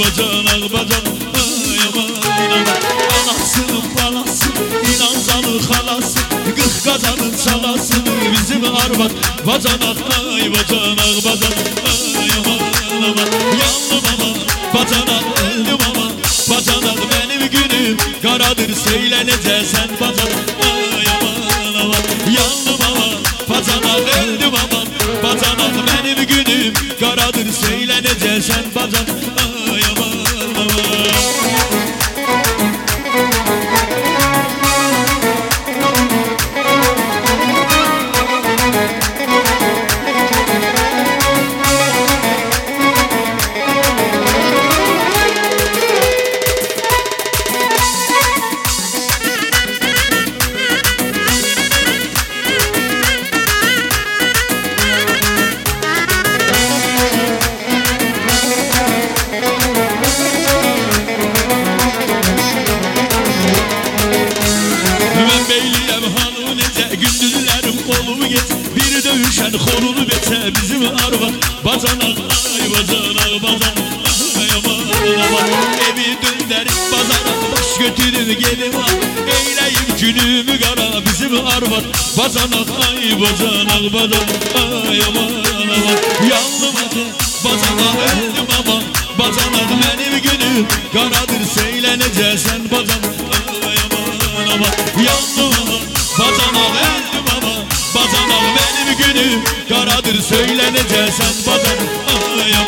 bacanak bacanak ay aman aman. Anasının balası İnanzalı halası Kırk kazanın çalasını bizim arvat bacanak ay bacanak bacanak ay aman aman. Yandım ama bacanak öldüm ama bacanak benim günüm karadır söyleneceksen bacanak ay aman aman. Yandım ama bacanak öldüm ama bacanak benim günüm karadır söyleneceksen bacanak ay aman aman. Bir dövüşen kolunu bete bizim arvat bacanak ay bacanak bacanak ay aman aman. Evi döndürüp pazara baş götürür gelin var eyleyim günümü kara bizim arvat bacanak ay bacanak bacanak ay aman aman. Yandım hadi bacanak öldüm ama bacanak benim günüm karadır söyleneceksen bacanak ay aman aman. Yandım ama bacanak öldüm ama bacanak benim günüm karadır söyleneceksen bacanak ay aman.